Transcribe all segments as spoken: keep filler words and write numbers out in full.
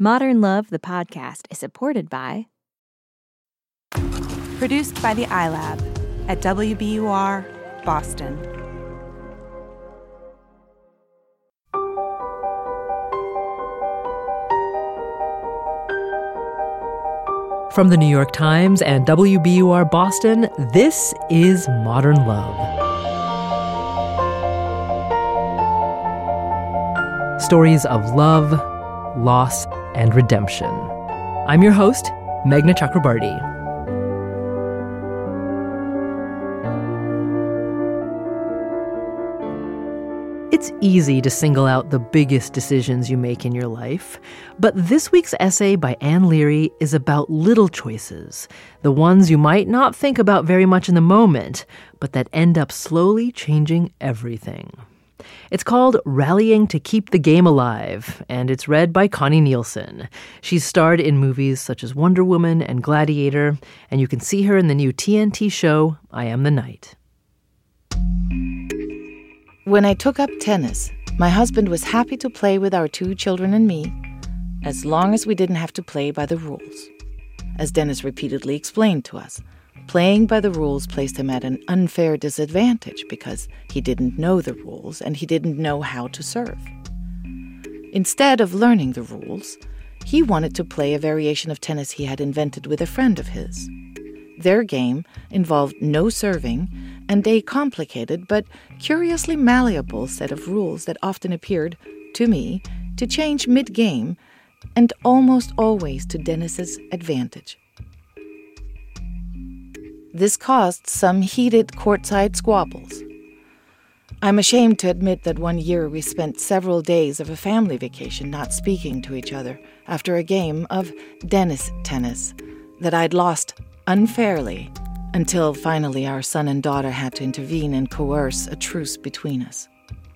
Modern Love, the podcast, is supported by... Produced by the iLab at W B U R, Boston. From the New York Times and W B U R Boston, this is Modern Love. Stories of love, loss, and redemption. I'm your host, Meghna Chakrabarti. It's easy to single out the biggest decisions you make in your life, but this week's essay by Anne Leary is about little choices, the ones you might not think about very much in the moment, but that end up slowly changing everything. It's called Rallying to Keep the Game Alive, and it's read by Connie Nielsen. She's starred in movies such as Wonder Woman and Gladiator, and you can see her in the new T N T show, I Am the Night. When I took up tennis, my husband was happy to play with our two children and me, as long as we didn't have to play by the rules. As Dennis repeatedly explained to us, playing by the rules placed him at an unfair disadvantage because he didn't know the rules and he didn't know how to serve. Instead of learning the rules, he wanted to play a variation of tennis he had invented with a friend of his. Their game involved no serving and a complicated but curiously malleable set of rules that often appeared, to me, to change mid-game and almost always to Dennis's advantage. This caused some heated courtside squabbles. I'm ashamed to admit that one year we spent several days of a family vacation not speaking to each other after a game of Dennis tennis that I'd lost unfairly, until finally our son and daughter had to intervene and coerce a truce between us.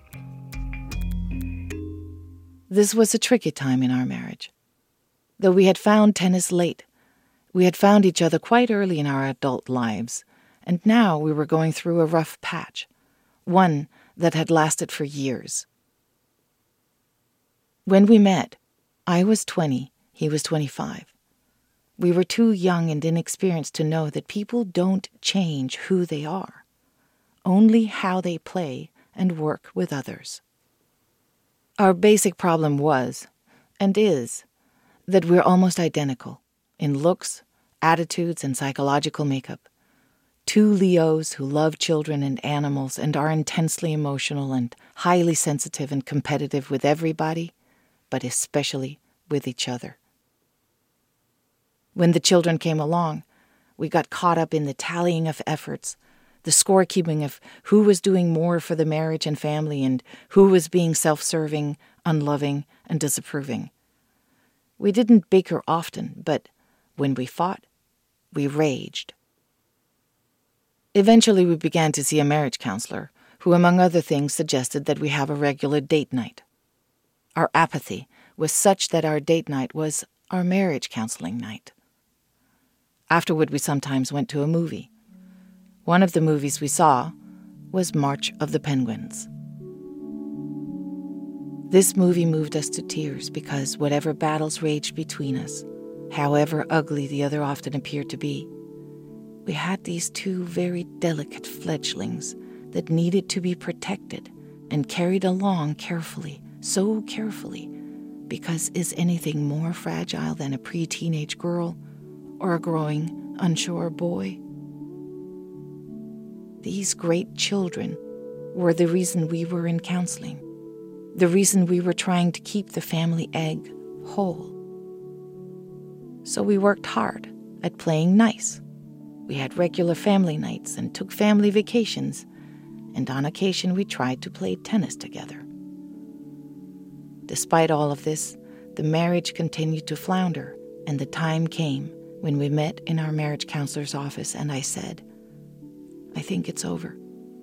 This was a tricky time in our marriage. Though we had found tennis late, we had found each other quite early in our adult lives, and now we were going through a rough patch, one that had lasted for years. When we met, I was twenty, he was twenty-five. We were too young and inexperienced to know that people don't change who they are, only how they play and work with others. Our basic problem was, and is, that we're almost identical in looks, attitudes, and psychological makeup. Two Leos who love children and animals and are intensely emotional and highly sensitive and competitive with everybody, but especially with each other. When the children came along, we got caught up in the tallying of efforts, the scorekeeping of who was doing more for the marriage and family and who was being self-serving, unloving, and disapproving. We didn't bicker often, but when we fought, we raged. Eventually, we began to see a marriage counselor who, among other things, suggested that we have a regular date night. Our apathy was such that our date night was our marriage counseling night. Afterward, we sometimes went to a movie. One of the movies we saw was March of the Penguins. This movie moved us to tears because whatever battles raged between us, however ugly the other often appeared to be, we had these two very delicate fledglings that needed to be protected and carried along carefully, so carefully, because is anything more fragile than a pre-teenage girl or a growing, unsure boy? These great children were the reason we were in counseling, the reason we were trying to keep the family egg whole. So we worked hard at playing nice. We had regular family nights and took family vacations, and on occasion we tried to play tennis together. Despite all of this, the marriage continued to flounder, and the time came when we met in our marriage counselor's office and I said, I think it's over.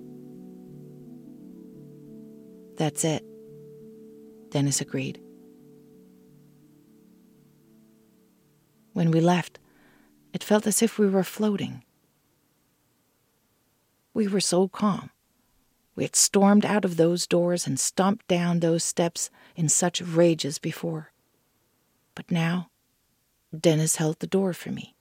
That's it. Dennis agreed. When we left, it felt as if we were floating. We were so calm. We had stormed out of those doors and stomped down those steps in such rage as before. But now, Dennis held the door for me.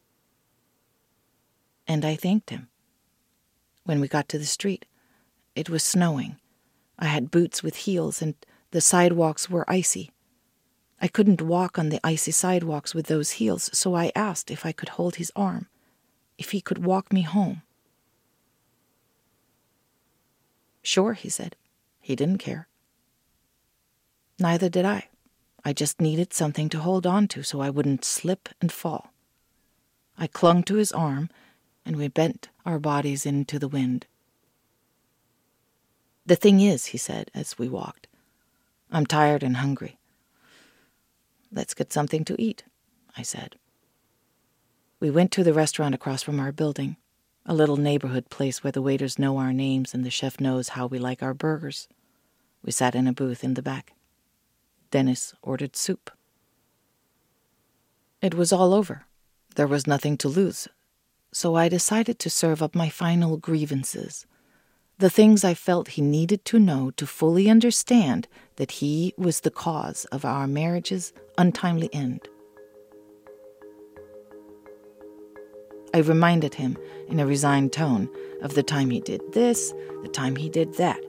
And I thanked him. When we got to the street, it was snowing. I had boots with heels, and the sidewalks were icy. I couldn't walk on the icy sidewalks with those heels, so I asked if I could hold his arm, if he could walk me home. Sure, he said. He didn't care. Neither did I. I just needed something to hold on to so I wouldn't slip and fall. I clung to his arm, and we bent our bodies into the wind. The thing is, he said as we walked, I'm tired and hungry. Let's get something to eat, I said. We went to the restaurant across from our building, a little neighborhood place where the waiters know our names and the chef knows how we like our burgers. We sat in a booth in the back. Dennis ordered soup. It was all over. There was nothing to lose. So I decided to serve up my final grievances, the things I felt he needed to know to fully understand that he was the cause of our marriage's untimely end. I reminded him, in a resigned tone, of the time he did this, the time he did that.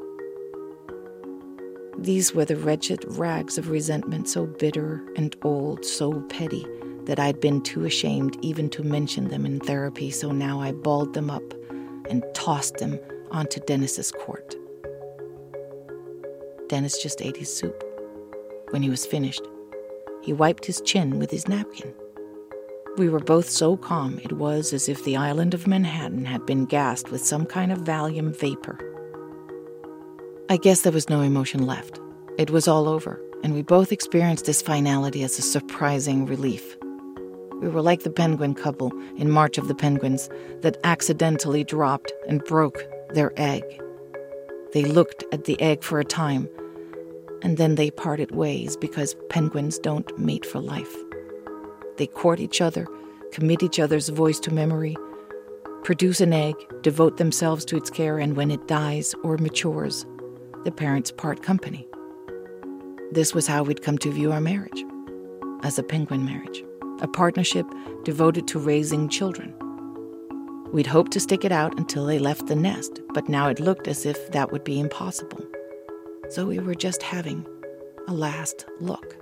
These were the wretched rags of resentment, so bitter and old, so petty, that I'd been too ashamed even to mention them in therapy, so now I balled them up and tossed them onto Dennis's court. Dennis just ate his soup. When he was finished, he wiped his chin with his napkin. We were both so calm it was as if the island of Manhattan had been gassed with some kind of Valium vapor. I guess there was no emotion left. It was all over, and we both experienced this finality as a surprising relief. We were like the penguin couple in March of the Penguins that accidentally dropped and broke their egg. They looked at the egg for a time, and then they parted ways because penguins don't mate for life. They court each other, commit each other's voice to memory, produce an egg, devote themselves to its care, and when it dies or matures, the parents part company. This was how we'd come to view our marriage, as a penguin marriage, a partnership devoted to raising children. We'd hoped to stick it out until they left the nest, but now it looked as if that would be impossible. So we were just having a last look.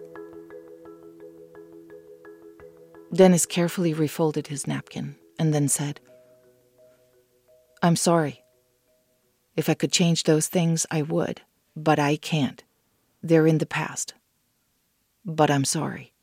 Dennis carefully refolded his napkin and then said, I'm sorry. If I could change those things, I would, but I can't. They're in the past. But I'm sorry.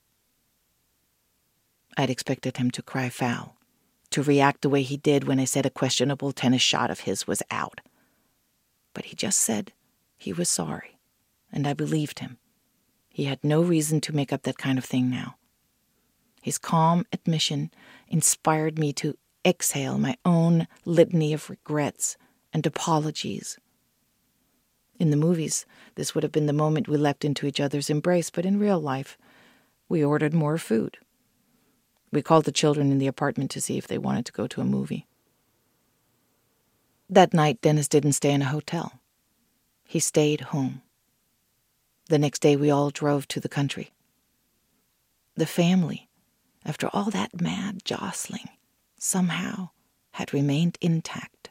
I'd expected him to cry foul, to react the way he did when I said a questionable tennis shot of his was out. But he just said he was sorry, and I believed him. He had no reason to make up that kind of thing now. His calm admission inspired me to exhale my own litany of regrets and apologies. In the movies, this would have been the moment we leapt into each other's embrace, but in real life, we ordered more food. We called the children in the apartment to see if they wanted to go to a movie. That night, Dennis didn't stay in a hotel. He stayed home. The next day, we all drove to the country. The family, after all that mad jostling, somehow had remained intact.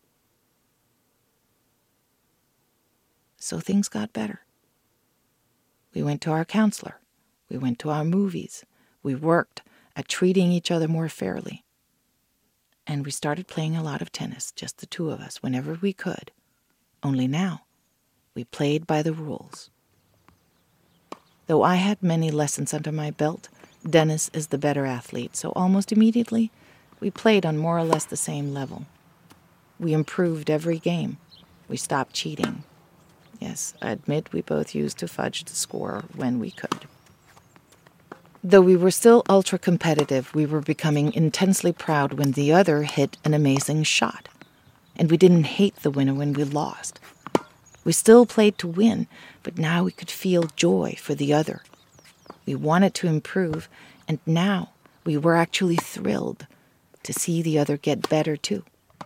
So things got better. We went to our counselor. We went to our movies. We worked at treating each other more fairly. And we started playing a lot of tennis, just the two of us, whenever we could. Only now, we played by the rules. Though I had many lessons under my belt, Dennis is the better athlete, so almost immediately, we played on more or less the same level. We improved every game. We stopped cheating. Yes, I admit we both used to fudge the score when we could. Though we were still ultra-competitive, we were becoming intensely proud when the other hit an amazing shot. And we didn't hate the winner when we lost. We still played to win, but now we could feel joy for the other. We wanted to improve, and now we were actually thrilled to see the other get better too.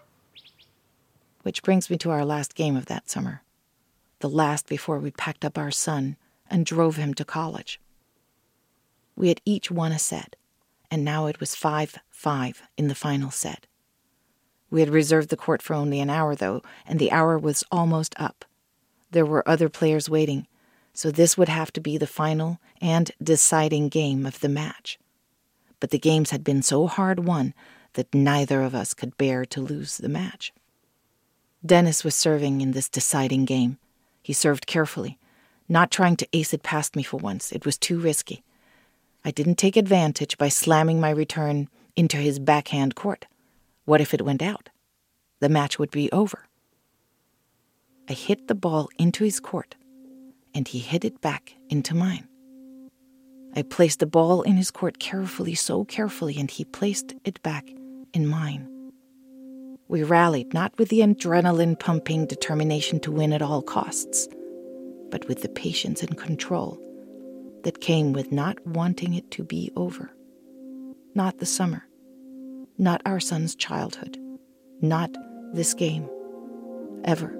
Which brings me to our last game of that summer. The last before we packed up our son and drove him to college. We had each won a set, and now it was five five in the final set. We had reserved the court for only an hour, though, and the hour was almost up. There were other players waiting, so this would have to be the final and deciding game of the match. But the games had been so hard won that neither of us could bear to lose the match. Dennis was serving in this deciding game. He served carefully, not trying to ace it past me for once. It was too risky. I didn't take advantage by slamming my return into his backhand court. What if it went out? The match would be over. I hit the ball into his court, and he hit it back into mine. I placed the ball in his court carefully, so carefully, and he placed it back in mine. We rallied, not with the adrenaline-pumping determination to win at all costs, but with the patience and control that came with not wanting it to be over. Not the summer. Not our son's childhood. Not this game. Ever.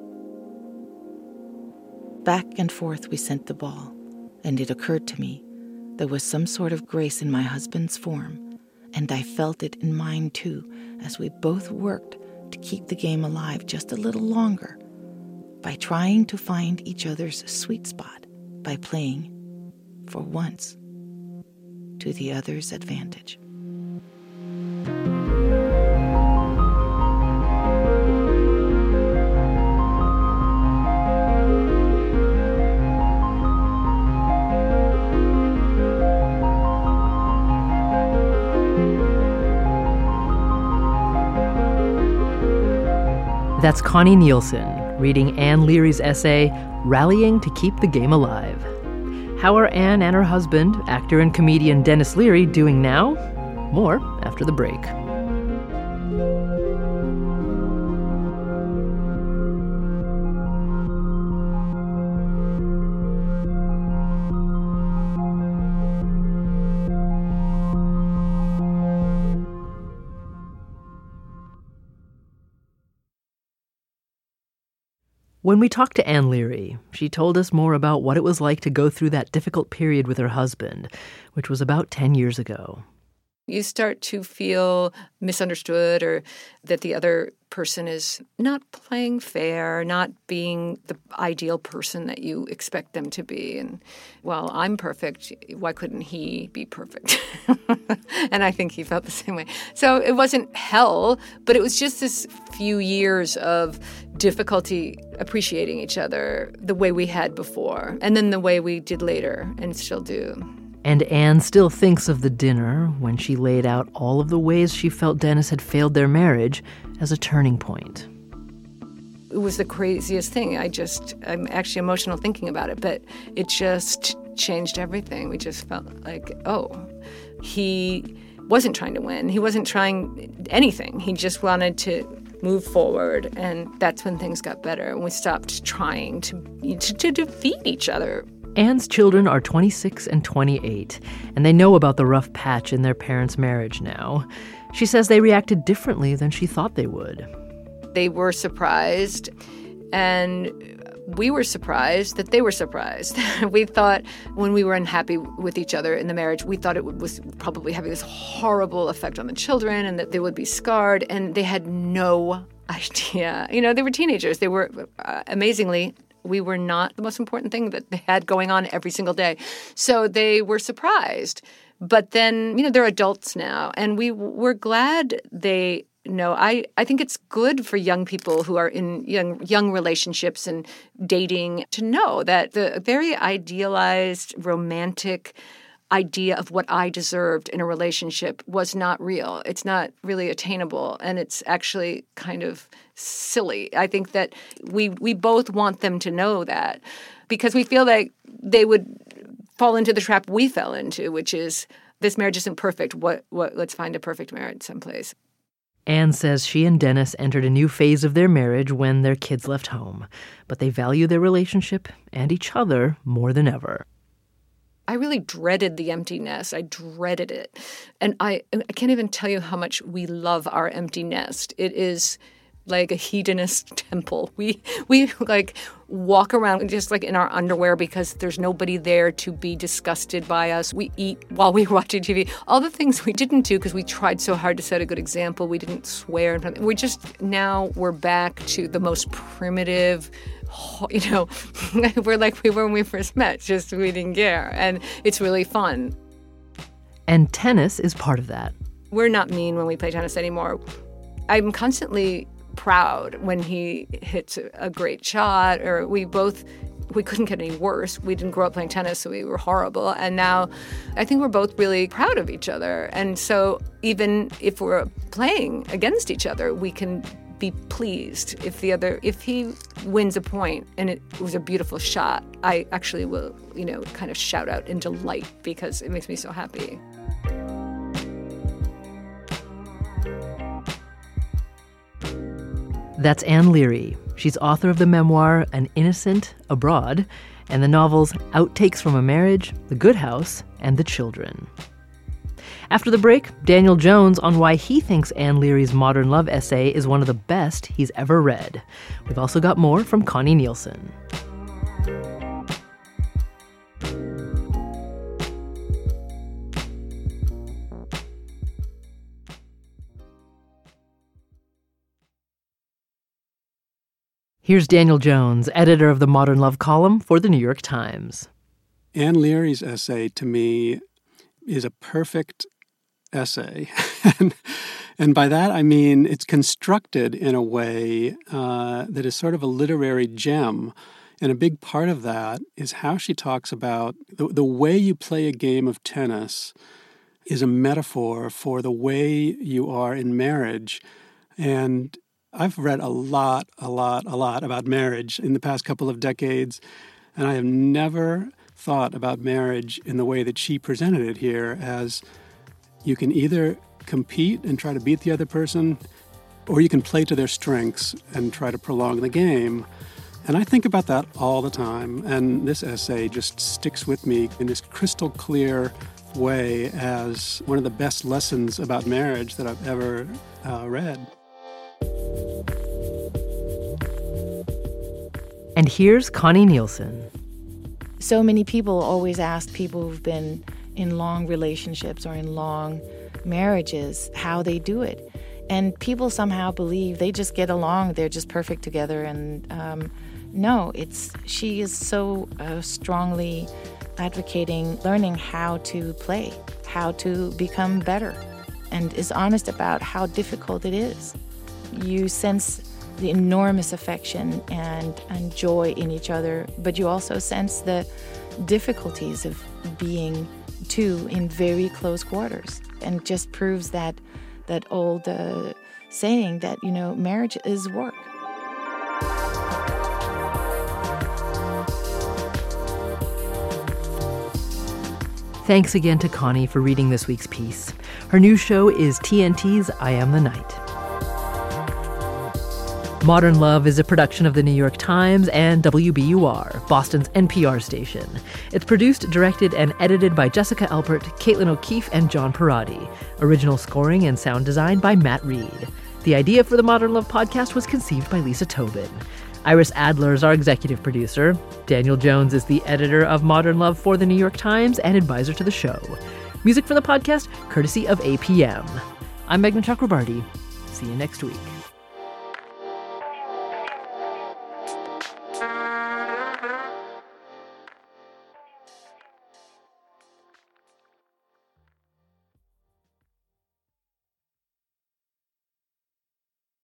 Back and forth we sent the ball, and it occurred to me there was some sort of grace in my husband's form, and I felt it in mine too, as we both worked to keep the game alive just a little longer by trying to find each other's sweet spot by playing, for once, to the other's advantage. That's Connie Nielsen reading Anne Leary's essay, Rallying to Keep the Game Alive. How are Anne and her husband, actor and comedian Denis Leary, doing now? More after the break. When we talked to Anne Leary, she told us more about what it was like to go through that difficult period with her husband, which was about ten years ago. You start to feel misunderstood, or that the other person is not playing fair, not being the ideal person that you expect them to be. And, well, I'm perfect. Why couldn't he be perfect? And I think he felt the same way. So it wasn't hell, but it was just this few years of difficulty appreciating each other the way we had before, and then the way we did later and still do. And Anne still thinks of the dinner when she laid out all of the ways she felt Denis had failed their marriage as a turning point. It was the craziest thing. I just, I'm actually emotional thinking about it, but it just changed everything. We just felt like, oh, he wasn't trying to win. He wasn't trying anything. He just wanted to move forward, and that's when things got better, and we stopped trying to, to, to defeat each other. Anne's children are twenty-six and twenty-eight, and they know about the rough patch in their parents' marriage now. She says they reacted differently than she thought they would. They were surprised, and we were surprised that they were surprised. We thought when we were unhappy with each other in the marriage, we thought it was probably having this horrible effect on the children and that they would be scarred, and they had no idea. You know, they were teenagers. They were, uh, amazingly, we were not the most important thing that they had going on every single day. So they were surprised. But then, you know, they're adults now, and we we're glad they know. I, I think it's good for young people who are in young young relationships and dating to know that the very idealized, romantic idea of what I deserved in a relationship was not real. It's not really attainable, and it's actually kind of silly. I think that we we both want them to know that, because we feel like they would fall into the trap we fell into, which is this marriage isn't perfect. What what let's find a perfect marriage someplace. Anne says she and Denis entered a new phase of their marriage when their kids left home, but they value their relationship and each other more than ever. I really dreaded the empty nest. I dreaded it. And I I can't even tell you how much we love our empty nest. It is like a hedonist temple. We we like walk around just like in our underwear because there's nobody there to be disgusted by us. We eat while we're watching T V. All the things we didn't do because we tried so hard to set a good example. We didn't swear. We just, now we're back to the most primitive, you know, we're like we were when we first met, just we didn't care. And it's really fun. And tennis is part of that. We're not mean when we play tennis anymore. I'm constantly proud when he hits a great shot, or we both, we couldn't get any worse. We didn't grow up playing tennis, so we were horrible. And now I think we're both really proud of each other. And so even if we're playing against each other, we can be pleased if the other, if he wins a point and it was a beautiful shot, I actually will, you know, kind of shout out in delight because it makes me so happy. That's Anne Leary. She's author of the memoir An Innocent Abroad and the novels Outtakes from a Marriage, The Good House, and The Children. After the break, Daniel Jones on why he thinks Anne Leary's modern love essay is one of the best he's ever read. We've also got more from Connie Nielsen. Here's Daniel Jones, editor of the Modern Love column for The New York Times. Anne Leary's essay, to me, is a perfect essay. and, and by that, I mean it's constructed in a way uh, that is sort of a literary gem. And a big part of that is how she talks about the, the way you play a game of tennis is a metaphor for the way you are in marriage. And I've read a lot, a lot, a lot about marriage in the past couple of decades, and I have never thought about marriage in the way that she presented it here, as you can either compete and try to beat the other person, or you can play to their strengths and try to prolong the game. And I think about that all the time, and this essay just sticks with me in this crystal clear way as one of the best lessons about marriage that I've ever uh, read. And here's Connie Nielsen. So many people always ask people who've been in long relationships or in long marriages how they do it. And people somehow believe they just get along, they're just perfect together. And um, no, it's she is so uh, strongly advocating learning how to play, how to become better, and is honest about how difficult it is. You sense the enormous affection and, and joy in each other, but you also sense the difficulties of being two in very close quarters, and just proves that that old uh, saying that, you know, marriage is work. Thanks again to Connie for reading this week's piece. Her new show is T N T's I Am the Night. Modern Love is a production of The New York Times and W B U R, Boston's N P R station. It's produced, directed, and edited by Jessica Alpert, Caitlin O'Keefe, and John Parati. Original scoring and sound design by Matt Reed. The idea for the Modern Love podcast was conceived by Lisa Tobin. Iris Adler is our executive producer. Daniel Jones is the editor of Modern Love for The New York Times and advisor to the show. Music for the podcast, courtesy of A P M. I'm Meghna Chakrabarti. See you next week.